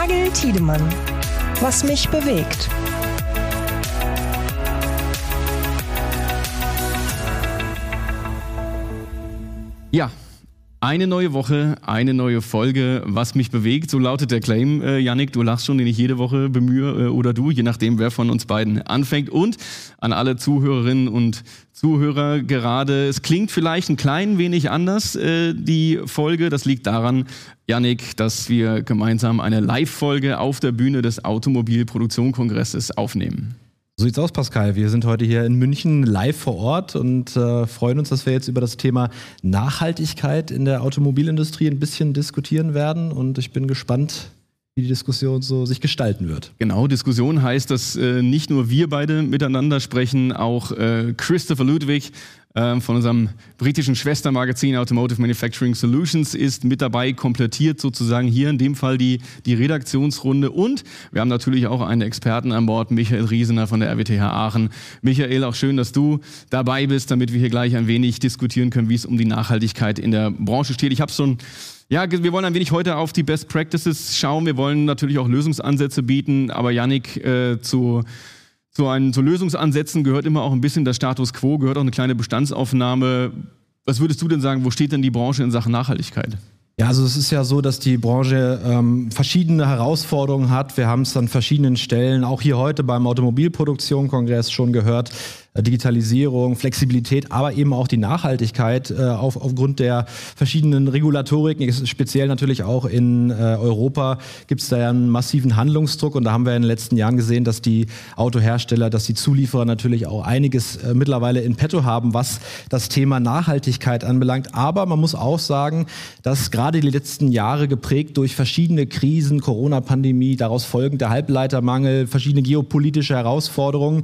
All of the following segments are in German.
Nagel Tiedemann. Was mich bewegt. Ja, eine neue Woche, eine neue Folge, was mich bewegt, so lautet der Claim. Yannick, du lachst schon, den ich jede Woche bemühe, oder du, je nachdem, wer von uns beiden anfängt. Und an alle Zuhörerinnen und Zuhörer gerade, es klingt vielleicht ein klein wenig anders, die Folge. Das liegt daran, Yannick, dass wir gemeinsam eine Live-Folge auf der Bühne des Automobilproduktion-Kongresses aufnehmen. So sieht's aus, Pascal. Wir sind heute hier in München live vor Ort und freuen uns, dass wir jetzt über das Thema Nachhaltigkeit in der Automobilindustrie ein bisschen diskutieren werden. Und ich bin gespannt, wie die Diskussion so sich gestalten wird. Genau, Diskussion heißt, dass nicht nur wir beide miteinander sprechen, auch Christopher Ludwig von unserem britischen Schwestermagazin Automotive Manufacturing Solutions ist mit dabei, komplettiert sozusagen hier in dem Fall die Redaktionsrunde. Und wir haben natürlich auch einen Experten an Bord, Michael Riesener von der RWTH Aachen. Michael, auch schön, dass du dabei bist, damit wir hier gleich ein wenig diskutieren können, wie es um die Nachhaltigkeit in der Branche steht. Ich habe schon... Ja, wir wollen ein wenig heute auf die Best Practices schauen. Wir wollen natürlich auch Lösungsansätze bieten, aber Yannick, zu Lösungsansätzen gehört immer auch ein bisschen der Status Quo, gehört auch eine kleine Bestandsaufnahme. Was würdest du denn sagen, wo steht denn die Branche in Sachen Nachhaltigkeit? Ja, also es ist ja so, dass die Branche verschiedene Herausforderungen hat. Wir haben es an verschiedenen Stellen, auch hier heute beim Automobilproduktion-Kongress schon gehört, Digitalisierung, Flexibilität, aber eben auch die Nachhaltigkeit aufgrund der verschiedenen Regulatoriken, speziell natürlich auch in Europa gibt es da ja einen massiven Handlungsdruck und da haben wir in den letzten Jahren gesehen, dass die Autohersteller, dass die Zulieferer natürlich auch einiges mittlerweile in petto haben, was das Thema Nachhaltigkeit anbelangt. Aber man muss auch sagen, dass gerade die letzten Jahre geprägt durch verschiedene Krisen, Corona-Pandemie, daraus folgend der Halbleitermangel, verschiedene geopolitische Herausforderungen,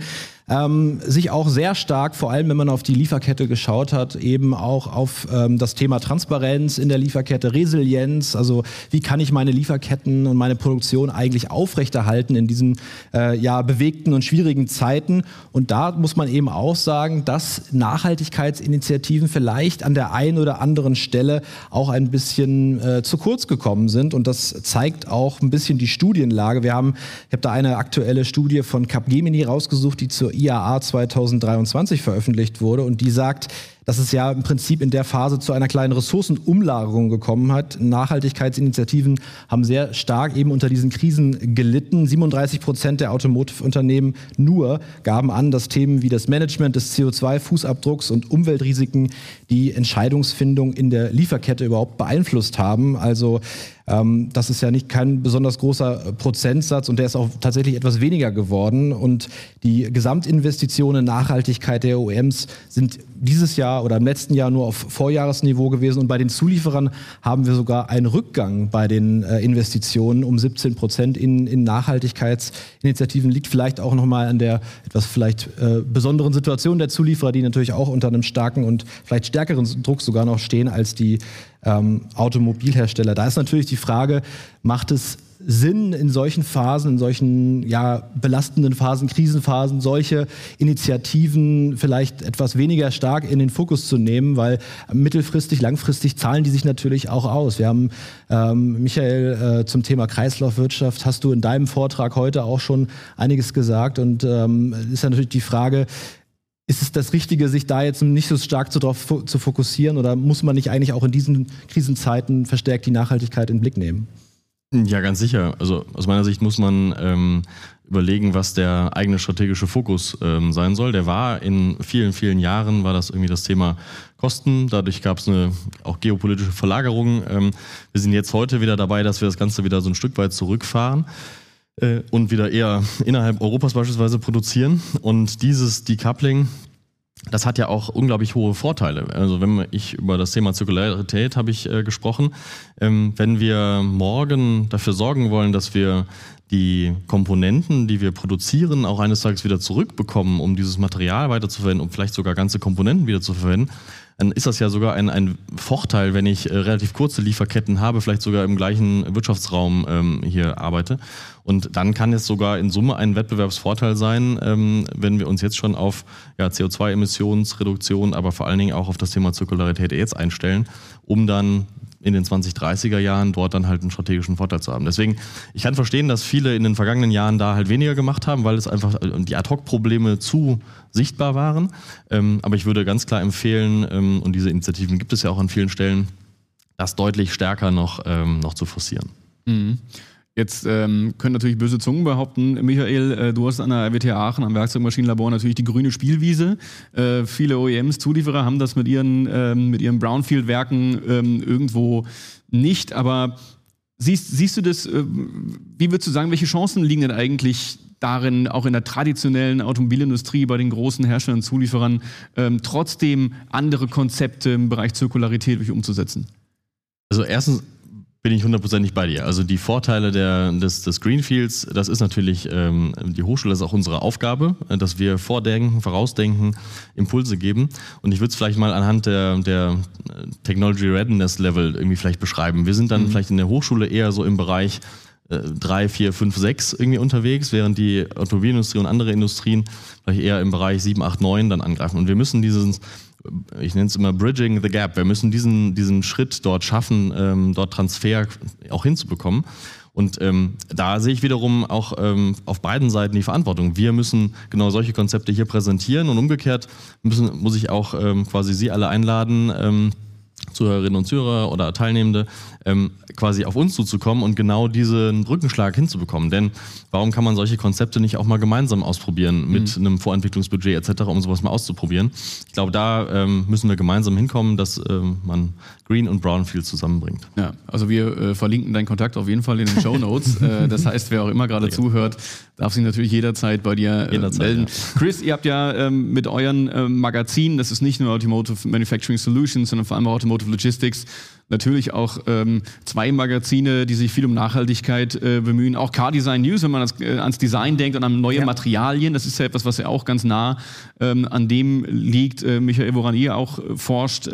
sich auch sehr stark, vor allem wenn man auf die Lieferkette geschaut hat, eben auch auf das Thema Transparenz in der Lieferkette, Resilienz, also wie kann ich meine Lieferketten und meine Produktion eigentlich aufrechterhalten in diesen bewegten und schwierigen Zeiten. Und da muss man eben auch sagen, dass Nachhaltigkeitsinitiativen vielleicht an der einen oder anderen Stelle auch ein bisschen zu kurz gekommen sind. Und das zeigt auch ein bisschen die Studienlage. Ich habe da eine aktuelle Studie von Capgemini rausgesucht, die zur IAA 2023 veröffentlicht wurde und die sagt, dass es ja im Prinzip in der Phase zu einer kleinen Ressourcenumlagerung gekommen hat. Nachhaltigkeitsinitiativen haben sehr stark eben unter diesen Krisen gelitten. 37% der Automotive-Unternehmen nur gaben an, dass Themen wie das Management des CO2-Fußabdrucks und Umweltrisiken die Entscheidungsfindung in der Lieferkette überhaupt beeinflusst haben. Also das ist ja kein besonders großer Prozentsatz und der ist auch tatsächlich etwas weniger geworden. Und die Gesamtinvestitionen in Nachhaltigkeit der OEMs sind dieses Jahr oder im letzten Jahr nur auf Vorjahresniveau gewesen. Und bei den Zulieferern haben wir sogar einen Rückgang bei den Investitionen um 17% in Nachhaltigkeitsinitiativen. Liegt vielleicht auch nochmal an der etwas vielleicht besonderen Situation der Zulieferer, die natürlich auch unter einem starken und vielleicht stärkeren Druck sogar noch stehen als die Automobilhersteller. Da ist natürlich die Frage, macht es Sinn, in solchen Phasen, in solchen belastenden Phasen, Krisenphasen, solche Initiativen vielleicht etwas weniger stark in den Fokus zu nehmen, weil mittelfristig, langfristig zahlen die sich natürlich auch aus. Wir haben, Michael, zum Thema Kreislaufwirtschaft hast du in deinem Vortrag heute auch schon einiges gesagt und ist ja natürlich die Frage, ist es das Richtige, sich da jetzt nicht so stark darauf zu fokussieren oder muss man nicht eigentlich auch in diesen Krisenzeiten verstärkt die Nachhaltigkeit in den Blick nehmen? Ja, ganz sicher. Also aus meiner Sicht muss man überlegen, was der eigene strategische Fokus sein soll. Der war in vielen, vielen Jahren, war das irgendwie das Thema Kosten. Dadurch gab es eine auch geopolitische Verlagerung. Wir sind jetzt heute wieder dabei, dass wir das Ganze wieder so ein Stück weit zurückfahren und wieder eher innerhalb Europas beispielsweise produzieren. Und dieses Decoupling, das hat ja auch unglaublich hohe Vorteile. Also wenn ich über das Thema Zirkularität habe ich gesprochen. Wenn wir morgen dafür sorgen wollen, dass wir die Komponenten, die wir produzieren, auch eines Tages wieder zurückbekommen, um dieses Material weiterzuverwenden, um vielleicht sogar ganze Komponenten wieder zu verwenden, dann ist das ja sogar ein Vorteil, wenn ich relativ kurze Lieferketten habe, vielleicht sogar im gleichen Wirtschaftsraum hier arbeite. Und dann kann es sogar in Summe ein Wettbewerbsvorteil sein, wenn wir uns jetzt schon auf CO2-Emissionsreduktion, aber vor allen Dingen auch auf das Thema Zirkularität jetzt einstellen, um dann in den 2030er Jahren dort dann halt einen strategischen Vorteil zu haben. Deswegen, ich kann verstehen, dass viele in den vergangenen Jahren da halt weniger gemacht haben, weil es einfach die Ad-Hoc-Probleme zu sichtbar waren. Aber ich würde ganz klar empfehlen, und diese Initiativen gibt es ja auch an vielen Stellen, das deutlich stärker noch zu forcieren. Mhm. Jetzt können natürlich böse Zungen behaupten, Michael, du hast an der RWTH Aachen am Werkzeugmaschinenlabor natürlich die grüne Spielwiese. Viele OEMs, Zulieferer haben das mit ihren Brownfield-Werken irgendwo nicht. Aber siehst du das, wie würdest du sagen, welche Chancen liegen denn eigentlich darin, auch in der traditionellen Automobilindustrie bei den großen Herstellern und Zulieferern, trotzdem andere Konzepte im Bereich Zirkularität wirklich umzusetzen? Also erstens bin ich 100% bei dir. Also die Vorteile des Greenfields, das ist natürlich, die Hochschule, das ist auch unsere Aufgabe, dass wir vordenken, vorausdenken, Impulse geben. Und ich würde es vielleicht mal anhand der Technology Readiness Level irgendwie vielleicht beschreiben. Wir sind dann vielleicht in der Hochschule eher so im Bereich 3, 4, 5, 6 irgendwie unterwegs, während die Automobilindustrie und andere Industrien vielleicht eher im Bereich 7, 8, 9 dann angreifen. Und wir müssen ich nenne es immer Bridging the Gap. Wir müssen diesen Schritt dort schaffen, dort Transfer auch hinzubekommen. Und da sehe ich wiederum auch auf beiden Seiten die Verantwortung. Wir müssen genau solche Konzepte hier präsentieren und umgekehrt muss ich auch quasi Sie alle einladen, Zuhörerinnen und Zuhörer oder Teilnehmende, quasi auf uns zuzukommen und genau diesen Brückenschlag hinzubekommen. Denn warum kann man solche Konzepte nicht auch mal gemeinsam ausprobieren mit einem Vorentwicklungsbudget etc., um sowas mal auszuprobieren? Ich glaube, da müssen wir gemeinsam hinkommen, dass man Green und Brownfield zusammenbringt. Ja, also wir verlinken deinen Kontakt auf jeden Fall in den Shownotes. Das heißt, wer auch immer gerade zuhört, darf sich natürlich jederzeit bei dir melden. Ja. Chris, ihr habt ja mit euren Magazinen, das ist nicht nur Automotive Manufacturing Solutions, sondern vor allem auch Automotive Logistics, natürlich auch 2 Magazine, die sich viel um Nachhaltigkeit bemühen. Auch Car Design News, wenn man ans Design denkt und an neue Materialien. Das ist ja etwas, was ja auch ganz nah an dem liegt, Michael, woran ihr auch forscht.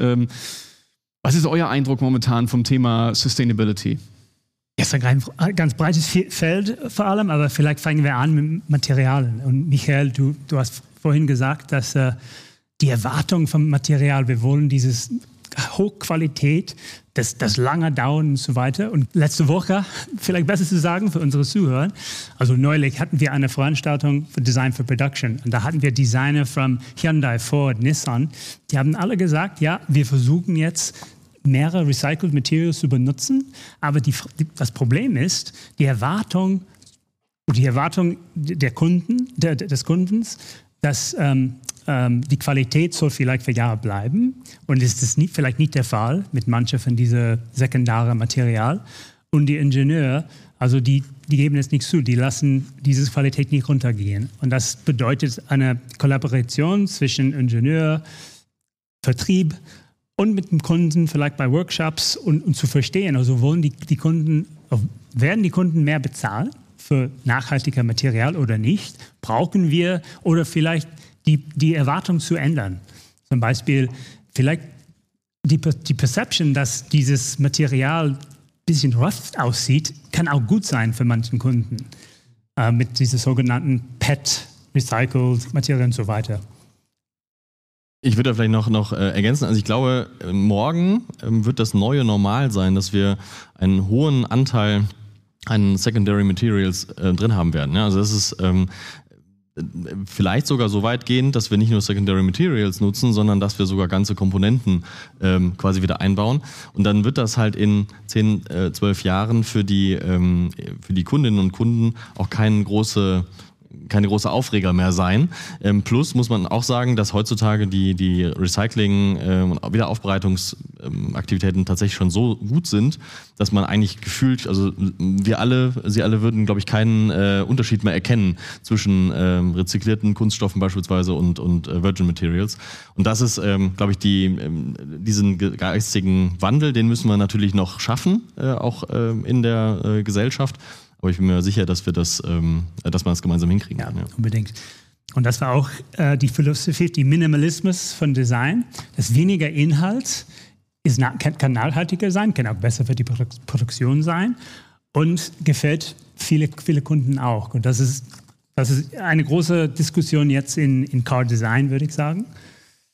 Was ist euer Eindruck momentan vom Thema Sustainability? Es ist ein ganz breites Feld vor allem, aber vielleicht fangen wir an mit Materialien. Und Michael, du hast vorhin gesagt, dass die Erwartung vom Material, wir wollen dieses Hochqualität, das lange Dauern und so weiter. Und letzte Woche, vielleicht besser zu sagen für unsere Zuhörer, also neulich hatten wir eine Veranstaltung für Design for Production. Und da hatten wir Designer von Hyundai, Ford, Nissan. Die haben alle gesagt, ja, wir versuchen jetzt mehrere Recycled Materials zu benutzen. Aber das Problem ist, die Erwartung der Kunden, des Kundens, dass die Qualität soll vielleicht für Jahre bleiben. Und ist das vielleicht nicht der Fall mit manchen von diesem sekundären Material. Und die Ingenieure, also die geben es nicht zu, die lassen diese Qualität nicht runtergehen. Und das bedeutet eine Kollaboration zwischen Ingenieur, Vertrieb und mit dem Kunden, vielleicht bei Workshops und zu verstehen, also werden die Kunden mehr bezahlen für nachhaltiges Material oder nicht? Brauchen wir oder vielleicht die Erwartung zu ändern? Zum Beispiel vielleicht die Perception, dass dieses Material ein bisschen rough aussieht, kann auch gut sein für manchen Kunden mit diesen sogenannten PET, Recycled Material und so weiter. Ich würde da vielleicht noch ergänzen, also ich glaube, morgen wird das neue Normal sein, dass wir einen hohen Anteil an Secondary Materials drin haben werden. Ja, also das ist vielleicht sogar so weit gehend, dass wir nicht nur Secondary Materials nutzen, sondern dass wir sogar ganze Komponenten quasi wieder einbauen. Und dann wird das halt in 10, 12 Jahren für die Kundinnen und Kunden auch keine große Aufreger mehr sein. Plus muss man auch sagen, dass heutzutage die Recycling- und Wiederaufbereitungsaktivitäten tatsächlich schon so gut sind, dass man eigentlich gefühlt, also Sie alle würden, glaube ich, keinen Unterschied mehr erkennen zwischen rezyklierten Kunststoffen beispielsweise und Virgin Materials. Und das ist, glaube ich, diesen geistigen Wandel, den müssen wir natürlich noch schaffen, auch in der Gesellschaft. Aber ich bin mir sicher, dass wir dass man das gemeinsam hinkriegen kann. Ja, unbedingt. Und das war auch die Philosophie, die Minimalismus von Design. Das weniger Inhalt kann nachhaltiger sein, kann auch besser für die Produktion sein und gefällt viele Kunden auch. Und das ist eine große Diskussion jetzt in Car Design, würde ich sagen.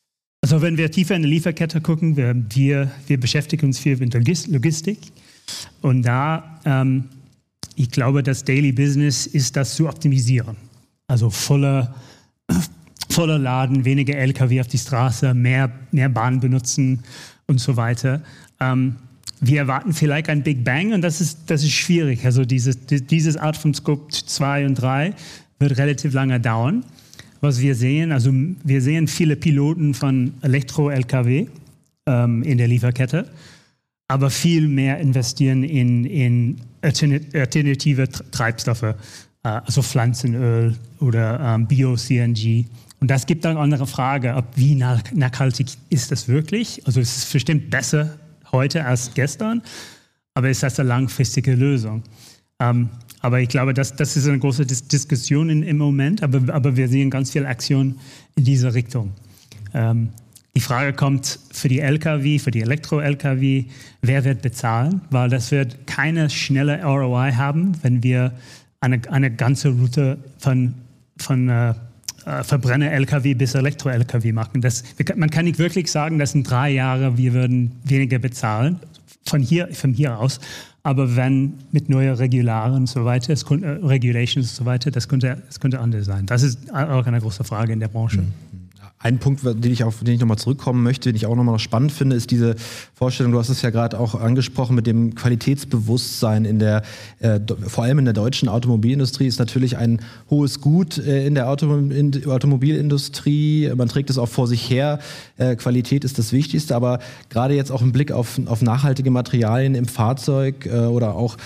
Also wenn wir tiefer in die Lieferkette gucken, wir beschäftigen uns viel mit Logistik. Und da, ich glaube, das Daily Business ist, das zu optimisieren. Also voller Laden, weniger LKW auf die Straße, mehr Bahn benutzen und so weiter. Wir erwarten vielleicht ein Big Bang und das ist schwierig. Also dieses Art von Scope 2 und 3 wird relativ lange dauern. Was wir sehen, also wir sehen viele Piloten von Elektro-LKW in der Lieferkette, aber viel mehr investieren in alternative Treibstoffe, also Pflanzenöl oder Bio-CNG. Und das gibt dann eine andere Frage, wie nachhaltig ist das wirklich? Also es ist bestimmt besser heute als gestern, aber ist das eine langfristige Lösung? Aber ich glaube, das ist eine große Diskussion im Moment, aber wir sehen ganz viel Aktion in diese Richtung. Die Frage kommt für die LKW, für die Elektro-LKW, wer wird bezahlen? Weil das wird keine schnelle ROI haben, wenn wir eine ganze Route von Verbrenner-LKW bis Elektro-LKW machen. Man kann nicht wirklich sagen, dass in 3 Jahren wir würden weniger bezahlen, von hier aus. Aber wenn mit neuen Regularien und so weiter, Regulations und so weiter, das könnte anders sein. Das ist auch eine große Frage in der Branche. Ein Punkt, auf den ich nochmal zurückkommen möchte, den ich auch nochmal spannend finde, ist diese Vorstellung, du hast es ja gerade auch angesprochen, mit dem Qualitätsbewusstsein vor allem in der deutschen Automobilindustrie ist natürlich ein hohes Gut in der Automobilindustrie. Man trägt es auch vor sich her. Qualität ist das Wichtigste, aber gerade jetzt auch im Blick auf nachhaltige Materialien im Fahrzeug oder auch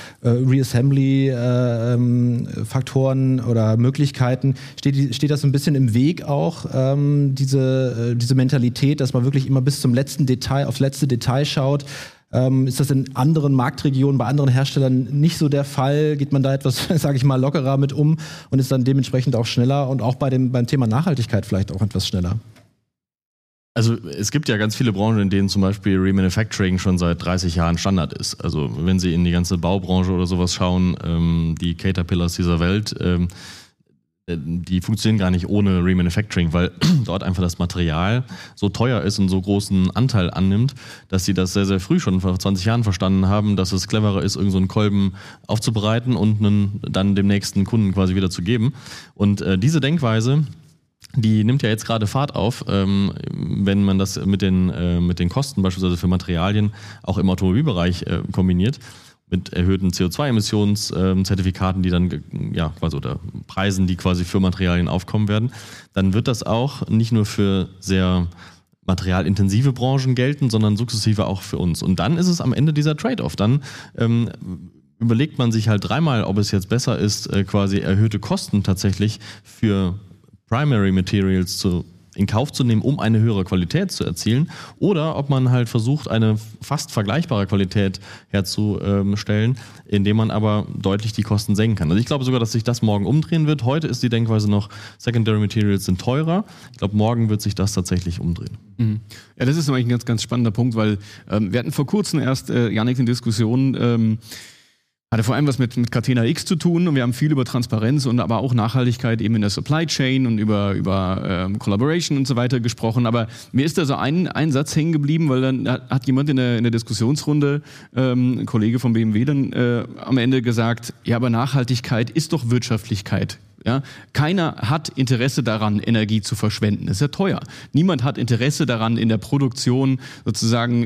Reassembly-Faktoren oder Möglichkeiten, steht das so ein bisschen im Weg auch, diese Mentalität, dass man wirklich immer bis zum letzten Detail, aufs letzte Detail schaut. Ist das in anderen Marktregionen, bei anderen Herstellern nicht so der Fall? Geht man da etwas, sage ich mal, lockerer mit um und ist dann dementsprechend auch schneller und auch beim Thema Nachhaltigkeit vielleicht auch etwas schneller? Also es gibt ja ganz viele Branchen, in denen zum Beispiel Remanufacturing schon seit 30 Jahren Standard ist. Also wenn Sie in die ganze Baubranche oder sowas schauen, die Caterpillars dieser Welt, die funktionieren gar nicht ohne Remanufacturing, weil dort einfach das Material so teuer ist und so großen Anteil annimmt, dass sie das sehr, sehr früh schon vor 20 Jahren verstanden haben, dass es cleverer ist, irgend so einen Kolben aufzubereiten und dann dem nächsten Kunden quasi wieder zu geben. Und diese Denkweise, die nimmt ja jetzt gerade Fahrt auf, wenn man das mit den Kosten beispielsweise für Materialien auch im Automobilbereich kombiniert. Mit erhöhten CO2-Emissionszertifikaten, die dann oder Preisen, die quasi für Materialien aufkommen werden, dann wird das auch nicht nur für sehr materialintensive Branchen gelten, sondern sukzessive auch für uns. Und dann ist es am Ende dieser Trade-off. Dann überlegt man sich halt 3-mal, ob es jetzt besser ist, quasi erhöhte Kosten tatsächlich für Primary Materials in Kauf zu nehmen, um eine höhere Qualität zu erzielen, oder ob man halt versucht, eine fast vergleichbare Qualität herzustellen, indem man aber deutlich die Kosten senken kann. Also ich glaube sogar, dass sich das morgen umdrehen wird. Heute ist die Denkweise noch, Secondary Materials sind teurer. Ich glaube, morgen wird sich das tatsächlich umdrehen. Mhm. Ja, das ist eigentlich ein ganz, ganz spannender Punkt, weil wir hatten vor kurzem erst, Yannick, eine Diskussion, hatte vor allem was mit Catena X zu tun und wir haben viel über Transparenz und aber auch Nachhaltigkeit eben in der Supply Chain und über Collaboration und so weiter gesprochen. Aber mir ist da so ein Satz hängen geblieben, weil dann hat jemand in der Diskussionsrunde, ein Kollege vom BMW, dann am Ende gesagt, ja, aber Nachhaltigkeit ist doch Wirtschaftlichkeit. Ja? Keiner hat Interesse daran, Energie zu verschwenden. Das ist ja teuer. Niemand hat Interesse daran, in der Produktion sozusagen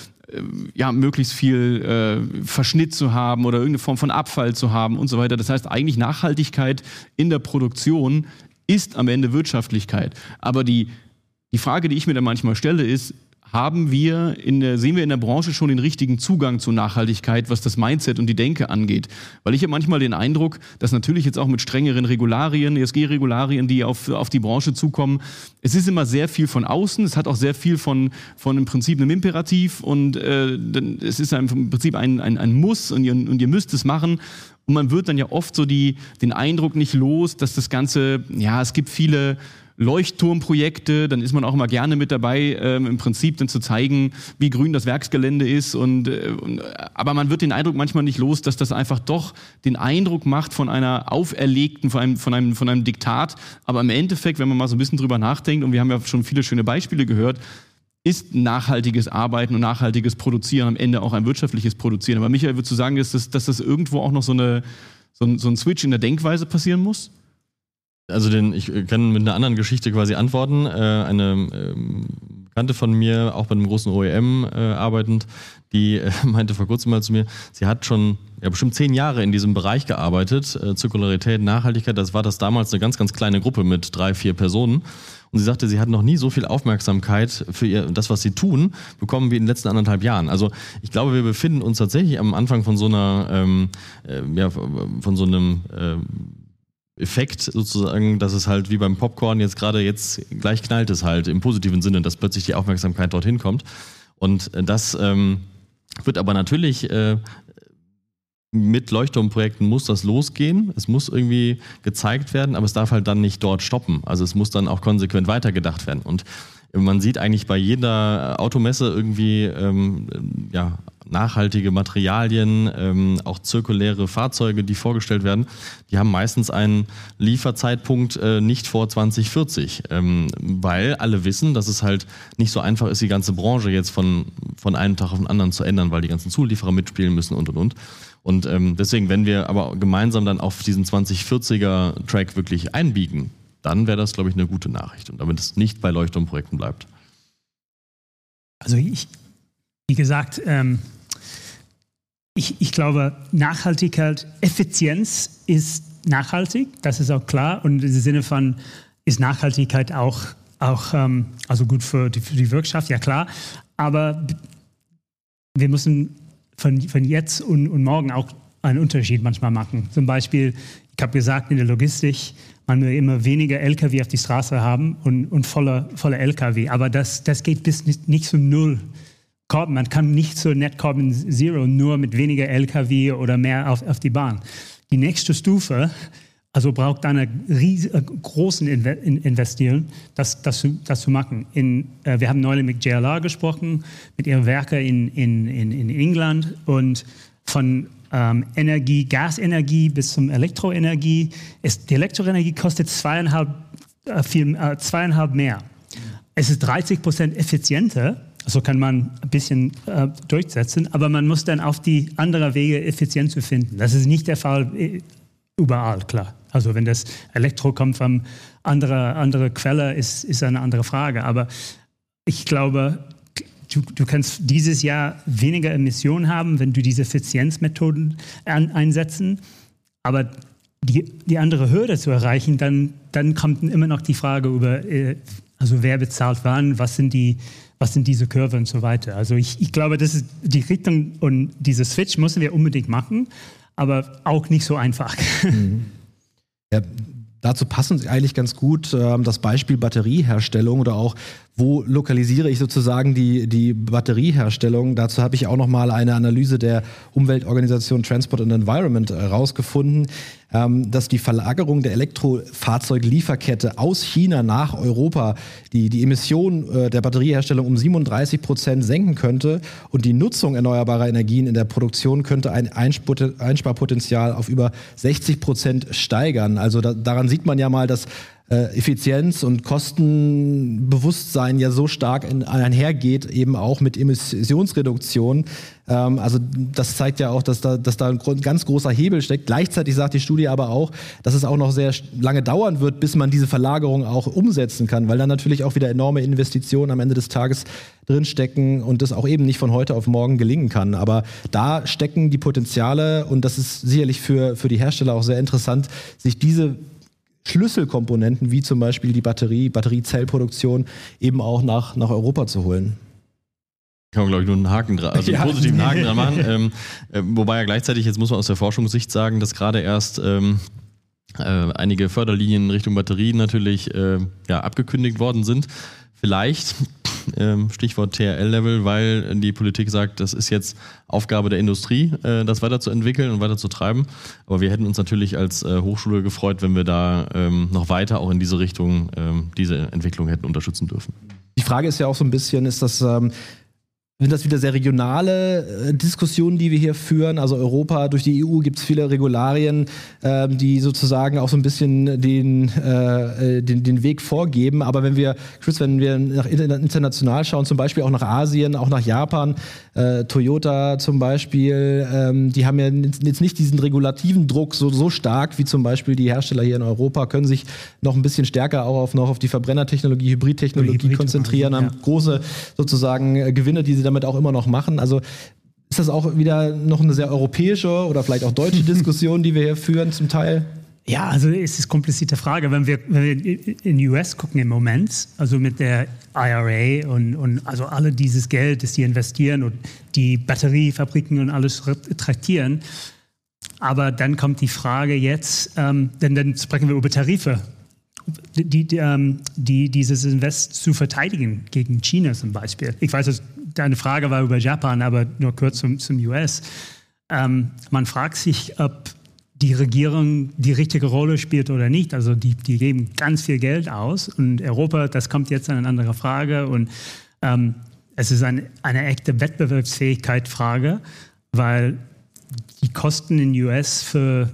möglichst viel Verschnitt zu haben oder irgendeine Form von Abfall zu haben und so weiter. Das heißt, eigentlich Nachhaltigkeit in der Produktion ist am Ende Wirtschaftlichkeit. Aber die Frage, die ich mir da manchmal stelle, ist, sehen wir in der Branche schon den richtigen Zugang zu Nachhaltigkeit, was das Mindset und die Denke angeht? Weil ich habe manchmal den Eindruck, dass natürlich jetzt auch mit strengeren Regularien, ESG-Regularien, die auf die Branche zukommen, es ist immer sehr viel von außen, es hat auch sehr viel von im Prinzip einem Imperativ und es ist im Prinzip ein Muss und ihr müsst es machen. Und man wird dann ja oft so den Eindruck nicht los, dass das Ganze, es gibt viele Leuchtturmprojekte, dann ist man auch immer gerne mit dabei, im Prinzip dann zu zeigen, wie grün das Werksgelände ist. Aber man wird den Eindruck manchmal nicht los, dass das einfach doch den Eindruck macht von einer auferlegten, von einem Diktat. Aber im Endeffekt, wenn man mal so ein bisschen drüber nachdenkt, und wir haben ja schon viele schöne Beispiele gehört, ist nachhaltiges Arbeiten und nachhaltiges Produzieren am Ende auch ein wirtschaftliches Produzieren. Aber Michael, würdest du sagen, dass das irgendwo auch noch so ein Switch in der Denkweise passieren muss? Also ich kann mit einer anderen Geschichte quasi antworten. Eine Bekannte von mir, auch bei einem großen OEM arbeitend, die meinte vor kurzem mal zu mir, sie hat schon bestimmt 10 Jahre in diesem Bereich gearbeitet, Zirkularität, Nachhaltigkeit. Das war damals eine ganz, ganz kleine Gruppe mit 3-4 Personen. Und sie sagte, sie hat noch nie so viel Aufmerksamkeit für das, was sie tun, bekommen wie in den letzten 1,5 Jahren. Also ich glaube, wir befinden uns tatsächlich am Anfang von so einem Effekt sozusagen, dass es halt wie beim Popcorn jetzt gleich knallt es halt im positiven Sinne, dass plötzlich die Aufmerksamkeit dorthin kommt. Und das wird aber natürlich mit Leuchtturmprojekten muss das losgehen. Es muss irgendwie gezeigt werden, aber es darf halt dann nicht dort stoppen. Also es muss dann auch konsequent weitergedacht werden. Und man sieht eigentlich bei jeder Automesse irgendwie nachhaltige Materialien, auch zirkuläre Fahrzeuge, die vorgestellt werden. Die haben meistens einen Lieferzeitpunkt nicht vor 2040, weil alle wissen, dass es halt nicht so einfach ist, die ganze Branche jetzt von einem Tag auf den anderen zu ändern, weil die ganzen Zulieferer mitspielen müssen und. Und deswegen, wenn wir aber gemeinsam dann auf diesen 2040er-Track wirklich einbiegen, dann wäre das, glaube ich, eine gute Nachricht. Und damit es nicht bei Leuchtturmprojekten bleibt. Also wie gesagt, ich glaube, Nachhaltigkeit, Effizienz ist nachhaltig, das ist auch klar. Und im Sinne von, ist Nachhaltigkeit auch also gut für die Wirtschaft, ja klar. Aber wir müssen von jetzt und morgen auch einen Unterschied manchmal machen. Zum Beispiel, ich habe gesagt, in der Logistik, man will immer weniger LKW auf die Straße haben und volle LKW. Aber das geht bis nicht zu null. Man kann nicht zu Net Carbon Zero nur mit weniger LKW oder mehr auf die Bahn. Die nächste Stufe also braucht eine großen Investieren, das zu machen. Wir haben neulich mit JLR gesprochen, mit ihren Werken in England und von Gasenergie bis zum Elektroenergie. Die Elektroenergie kostet 2,5 mehr. Es ist 30% effizienter. So kann man ein bisschen durchsetzen, aber man muss dann auf die anderen Wege effizient zu finden. Das ist nicht der Fall überall, klar. Also wenn das Elektro kommt von andere Quelle, ist eine andere Frage. Aber ich glaube, du kannst dieses Jahr weniger Emissionen haben, wenn du diese Effizienzmethoden einsetzen. Aber die andere Hürde zu erreichen, dann kommt immer noch die Frage über, also wer bezahlt wann, was sind diese Kurve und so weiter. Also ich glaube, das ist die Richtung und diese Switch müssen wir unbedingt machen, aber auch nicht so einfach. Ja, dazu passen eigentlich ganz gut das Beispiel Batterieherstellung oder auch, wo lokalisiere ich sozusagen die Batterieherstellung. Dazu habe ich auch noch mal eine Analyse der Umweltorganisation Transport and Environment rausgefunden, dass die Verlagerung der Elektrofahrzeuglieferkette aus China nach Europa die Emissionen der Batterieherstellung um 37% senken könnte und die Nutzung erneuerbarer Energien in der Produktion könnte ein Einsparpotenzial auf über 60% steigern. Also daran sieht man ja mal, dass Effizienz und Kostenbewusstsein ja so stark einhergeht, eben auch mit Emissionsreduktion. Also das zeigt ja auch, dass da ein ganz großer Hebel steckt. Gleichzeitig sagt die Studie aber auch, dass es auch noch sehr lange dauern wird, bis man diese Verlagerung auch umsetzen kann, weil dann natürlich auch wieder enorme Investitionen am Ende des Tages drinstecken und das auch eben nicht von heute auf morgen gelingen kann. Aber da stecken die Potenziale und das ist sicherlich für die Hersteller auch sehr interessant, sich diese Schlüsselkomponenten, wie zum Beispiel die Batteriezellproduktion, eben auch nach Europa zu holen. Kann man, glaube ich, nur einen Haken dran, also einen positiven Haken dran machen. Wobei ja gleichzeitig, jetzt muss man aus der Forschungssicht sagen, dass gerade erst einige Förderlinien in Richtung Batterie natürlich abgekündigt worden sind. Vielleicht Stichwort TRL-Level, weil die Politik sagt, das ist jetzt Aufgabe der Industrie, das weiterzuentwickeln und weiterzutreiben. Aber wir hätten uns natürlich als Hochschule gefreut, wenn wir da noch weiter auch in diese Richtung diese Entwicklung hätten unterstützen dürfen. Die Frage ist ja auch so ein bisschen, sind das wieder sehr regionale Diskussionen, die wir hier führen? Also Europa, durch die EU gibt es viele Regularien, die sozusagen auch so ein bisschen den Weg vorgeben. Aber wenn wir international schauen, zum Beispiel auch nach Asien, auch nach Japan, Toyota zum Beispiel, die haben ja jetzt nicht diesen regulativen Druck so stark wie zum Beispiel die Hersteller hier in Europa, können sich noch ein bisschen stärker auch auf die Verbrennertechnologie, Hybridtechnologie konzentrieren, haben große sozusagen Gewinne, die sie damit auch immer noch machen. Also ist das auch wieder noch eine sehr europäische oder vielleicht auch deutsche Diskussion, die wir hier führen zum Teil? Ja, also es ist eine komplizierte Frage. Wenn wir in die US gucken im Moment, also mit der IRA und also alle dieses Geld, das die investieren und die Batteriefabriken und alles traktieren. Aber dann kommt die Frage jetzt, denn dann sprechen wir über Tarife. Dieses Invest zu verteidigen gegen China zum Beispiel. Ich weiß, dass deine Frage war über Japan, aber nur kurz zum US. Man fragt sich, ob die Regierung die richtige Rolle spielt oder nicht. Also die geben ganz viel Geld aus und Europa, das kommt jetzt an eine andere Frage und es ist eine echte Wettbewerbsfähigkeit-Frage, weil die Kosten in den US für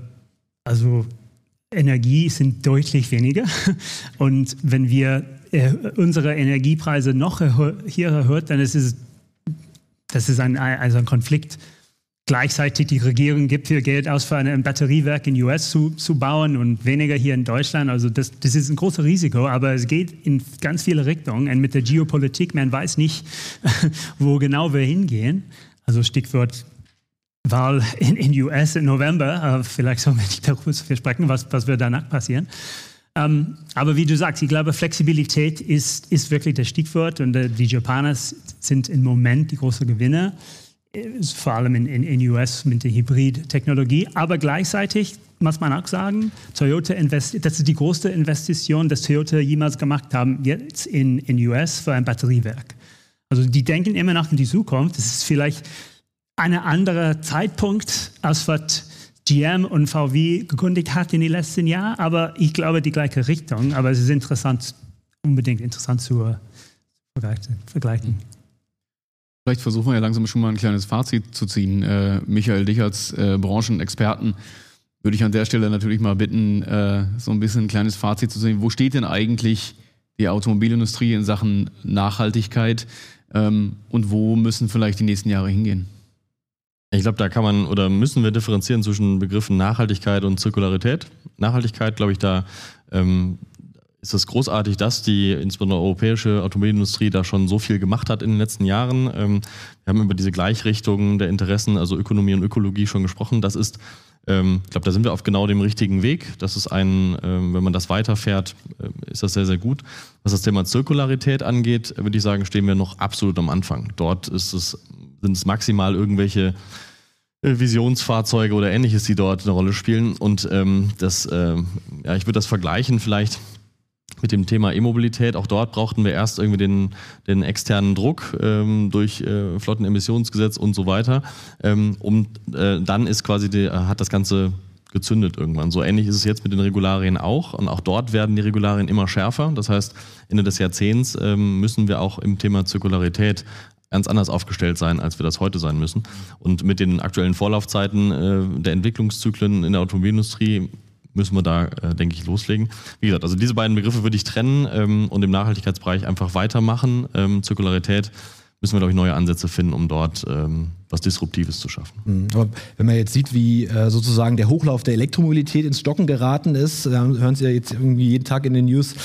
Energie sind deutlich weniger. Und wenn wir unsere Energiepreise noch hier erhöht, dann ist das ein Konflikt. Gleichzeitig die Regierung gibt viel Geld aus für ein Batteriewerk in den US zu bauen und weniger hier in Deutschland. Also das ist ein großes Risiko, aber es geht in ganz viele Richtungen. Und mit der Geopolitik, man weiß nicht, wo genau wir hingehen. Also Stichwort Wahl in US im November, vielleicht sollen wir nicht darüber zu viel sprechen, was wird danach passieren. Aber wie du sagst, ich glaube, Flexibilität ist wirklich das Stichwort und die Japaner sind im Moment die großen Gewinner, vor allem in US mit der Hybrid-Technologie. Aber gleichzeitig muss man auch sagen, Toyota das ist die größte Investition, das Toyota jemals gemacht haben, jetzt in US für ein Batteriewerk. Also die denken immer noch in die Zukunft. Das ist vielleicht ein anderer Zeitpunkt, als was GM und VW gekündigt hat in den letzten Jahren, aber ich glaube die gleiche Richtung. Aber es ist unbedingt interessant zu vergleichen. Vielleicht versuchen wir ja langsam schon mal ein kleines Fazit zu ziehen. Michael, dich als Branchenexperten würde ich an der Stelle natürlich mal bitten, so ein bisschen ein kleines Fazit zu ziehen. Wo steht denn eigentlich die Automobilindustrie in Sachen Nachhaltigkeit und wo müssen vielleicht die nächsten Jahre hingehen? Ich glaube, da müssen wir differenzieren zwischen Begriffen Nachhaltigkeit und Zirkularität. Nachhaltigkeit, glaube ich, da ist es großartig, dass die insbesondere europäische Automobilindustrie da schon so viel gemacht hat in den letzten Jahren. Wir haben über diese Gleichrichtung der Interessen, also Ökonomie und Ökologie schon gesprochen. Das ist, ich glaube, da sind wir auf genau dem richtigen Weg. Das ist wenn man das weiterfährt, ist das sehr, sehr gut. Was das Thema Zirkularität angeht, würde ich sagen, stehen wir noch absolut am Anfang. Dort sind es maximal irgendwelche Visionsfahrzeuge oder Ähnliches, die dort eine Rolle spielen. Und ich würde das vergleichen vielleicht mit dem Thema E-Mobilität. Auch dort brauchten wir erst irgendwie den externen Druck durch Flottenemissionsgesetz und so weiter. Dann ist hat das Ganze gezündet irgendwann. So ähnlich ist es jetzt mit den Regularien auch. Und auch dort werden die Regularien immer schärfer. Das heißt, Ende des Jahrzehnts müssen wir auch im Thema Zirkularität ganz anders aufgestellt sein, als wir das heute sein müssen. Und mit den aktuellen Vorlaufzeiten der Entwicklungszyklen in der Automobilindustrie müssen wir da, denke ich, loslegen. Wie gesagt, also diese beiden Begriffe würde ich trennen und im Nachhaltigkeitsbereich einfach weitermachen. Zirkularität müssen wir, glaube ich, neue Ansätze finden, um dort was Disruptives zu schaffen. Aber wenn man jetzt sieht, wie sozusagen der Hochlauf der Elektromobilität ins Stocken geraten ist, hören Sie ja jetzt irgendwie jeden Tag in den News,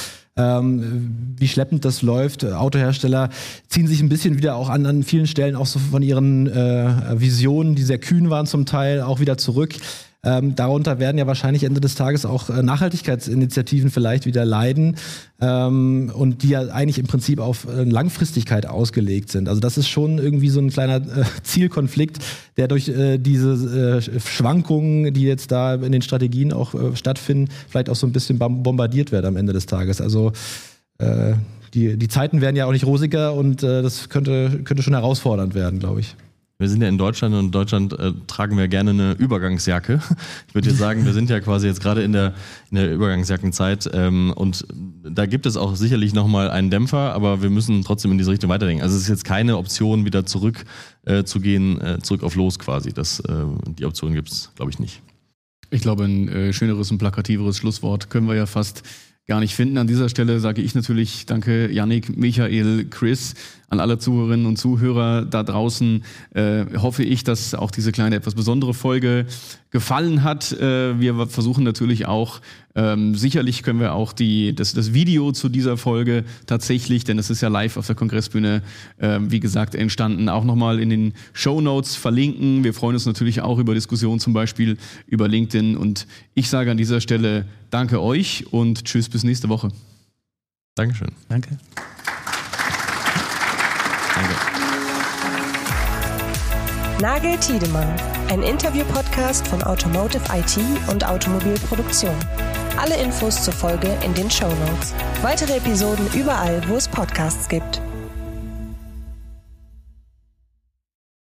wie schleppend das läuft. Autohersteller ziehen sich ein bisschen wieder auch an vielen Stellen auch so von ihren Visionen, die sehr kühn waren zum Teil, auch wieder zurück. Darunter werden ja wahrscheinlich Ende des Tages auch Nachhaltigkeitsinitiativen vielleicht wieder leiden und die ja eigentlich im Prinzip auf Langfristigkeit ausgelegt sind. Also das ist schon irgendwie so ein kleiner Zielkonflikt, der durch diese Schwankungen, die jetzt da in den Strategien auch stattfinden, vielleicht auch so ein bisschen bombardiert wird am Ende des Tages. Also die Zeiten werden ja auch nicht rosiger und das könnte schon herausfordernd werden, glaube ich. Wir sind ja in Deutschland und in Deutschland tragen wir gerne eine Übergangsjacke. Ich würde jetzt sagen, wir sind ja quasi jetzt gerade in der Übergangsjackenzeit und da gibt es auch sicherlich nochmal einen Dämpfer, aber wir müssen trotzdem in diese Richtung weiterdenken. Also es ist jetzt keine Option, wieder zurück zu gehen, zurück auf los quasi. Die Option gibt es, glaube ich, nicht. Ich glaube, ein schöneres und plakativeres Schlusswort können wir ja fast gar nicht finden. An dieser Stelle sage ich natürlich danke Yannick, Michael, Chris, an alle Zuhörerinnen und Zuhörer da draußen. Hoffe ich, dass auch diese kleine, etwas besondere Folge gefallen hat. Wir versuchen natürlich auch, sicherlich können wir auch das Video zu dieser Folge tatsächlich, denn es ist ja live auf der Kongressbühne, wie gesagt, entstanden, auch nochmal in den Shownotes verlinken. Wir freuen uns natürlich auch über Diskussionen, zum Beispiel über LinkedIn. Und ich sage an dieser Stelle danke euch und tschüss bis nächste Woche. Dankeschön. Danke. Nagel Tiedemann, ein Interview-Podcast von Automotive IT und Automobilproduktion. Alle Infos zur Folge in den Shownotes. Weitere Episoden überall, wo es Podcasts gibt.